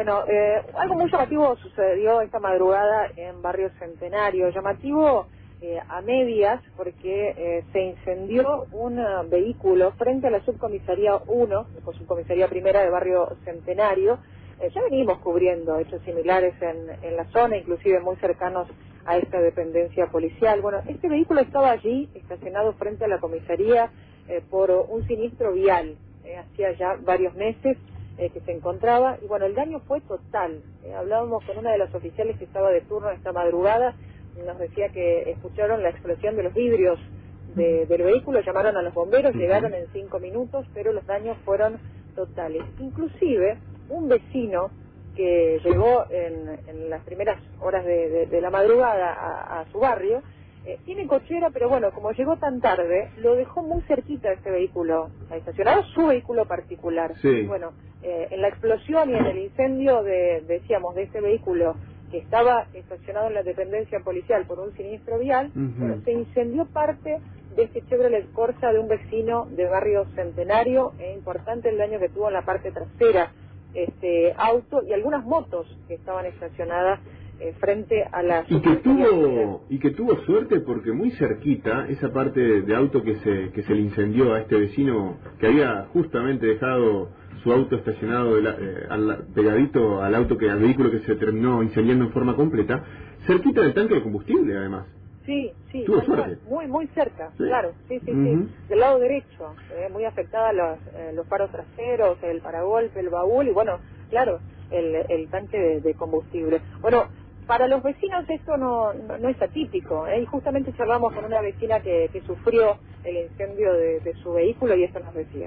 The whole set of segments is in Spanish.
Bueno, algo muy llamativo sucedió esta madrugada en Barrio Centenario. Llamativo a medias porque se incendió un vehículo frente a la subcomisaría 1, subcomisaría primera de Barrio Centenario. Ya venimos cubriendo hechos similares en la zona, inclusive muy cercanos a esta dependencia policial. Bueno, este vehículo estaba allí, estacionado frente a la comisaría por un siniestro vial. Hacía ya varios meses que se encontraba, y bueno, el daño fue total. Hablábamos con una de las oficiales que estaba de turno esta madrugada, y nos decía que escucharon la explosión de los vidrios del vehículo, llamaron a los bomberos, llegaron en 5 minutos, pero los daños fueron totales. Inclusive, un vecino que llegó en las primeras horas de la madrugada a su barrio, tiene cochera, pero bueno, como llegó tan tarde, lo dejó muy cerquita de este vehículo estacionado, su vehículo particular. Sí. Y bueno, en la explosión y en el incendio decíamos, de este vehículo que estaba estacionado en la dependencia policial por un siniestro vial, bueno, se incendió parte de este Chevrolet Corsa de un vecino de Barrio Centenario. Importante el daño que tuvo en la parte trasera este auto y algunas motos que estaban estacionadas frente a la y que tuvo suerte porque muy cerquita esa parte de auto que se le incendió a este vecino que había justamente dejado su auto estacionado pegadito al vehículo que se terminó incendiando en forma completa, cerquita del tanque de combustible además. Sí, tuvo suerte. Muy cerca, sí. Claro, sí, del lado derecho, muy afectada los faros traseros, el paragolpe, el baúl y bueno, claro, el tanque de combustible. Bueno, para los vecinos esto no es atípico, y justamente charlamos con una vecina que sufrió el incendio de su vehículo y esto nos decía.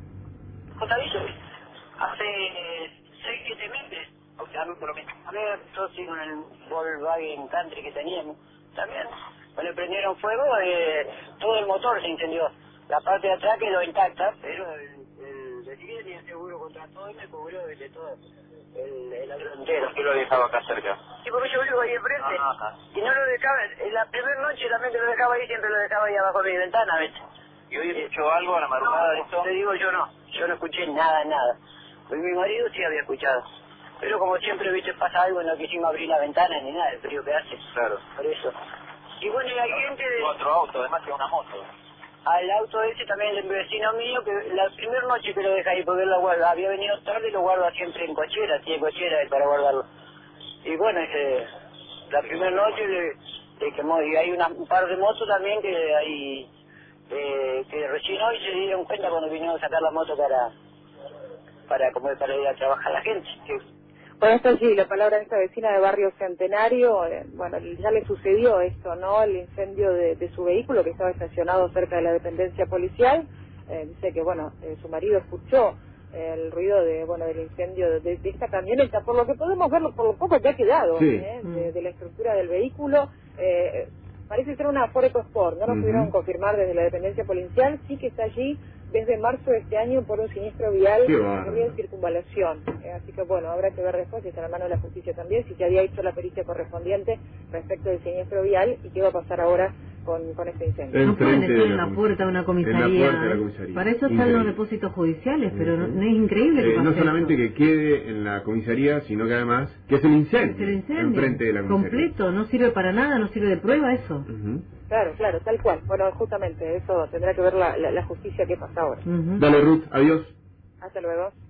Hace 6-7 meses, o sea, por lo menos, a ver, yo sigo en el Volkswagen Country que teníamos, también, cuando prendieron fuego, todo el motor se incendió, la parte de atrás quedó intacta, pero el vecino tenía seguro contra todo y me cubrió de todo. El avión entero. ¿Qué lo dejaba acá cerca? Sí, porque yo vivo ahí enfrente. Y no lo dejaba, en la primera noche también que lo dejaba ahí, siempre lo dejaba ahí abajo de mi ventana, ¿ves? ¿Y hoy escuchó algo a la madrugada de esto? Te digo, yo no escuché nada. Pues mi marido sí había escuchado. Pero como siempre, viste, pasa algo, no quisimos abrir la ventana ni nada, el frío que hace. Claro. Por eso. Y bueno, y hay gente de... Otro auto, además que una moto. Al auto ese también el vecino mío, que la primera noche que lo deja ahí, porque él lo guarda, había venido tarde y lo guarda siempre en cochera, tiene cochera para guardarlo. Y bueno, la primera noche le quemó, y hay un par de motos también que hay, que recién hoy se dieron cuenta cuando vinieron a sacar la moto para ir a trabajar la gente. Bueno, esto sí, la palabra de esta vecina de Barrio Centenario, bueno, ya le sucedió esto, ¿no? El incendio de su vehículo que estaba estacionado cerca de la dependencia policial. Dice que, bueno, su marido escuchó el ruido del incendio de esta camioneta, por lo que podemos verlo, por lo poco que ha quedado, sí. de la estructura del vehículo. Parece ser una Ford EcoSport, no nos pudieron confirmar desde la dependencia policial, sí que está allí desde marzo de este año por un siniestro vial en circunvalación. Así que bueno, habrá que ver después, si está en la mano de la justicia también, si se había hecho la pericia correspondiente respecto del siniestro vial y qué va a pasar ahora con este incendio. No pueden estar en la puerta de una comisaría. Para eso están los depósitos judiciales, pero no es increíble que pase no solamente eso. que quede en la comisaría, sino que además que es el incendio, enfrente de la comisaría. Completo, no sirve para nada, no sirve de prueba eso. Claro, tal cual. Bueno, justamente eso tendrá que ver la justicia que pasa ahora. Dale, Ruth, adiós. Hasta luego.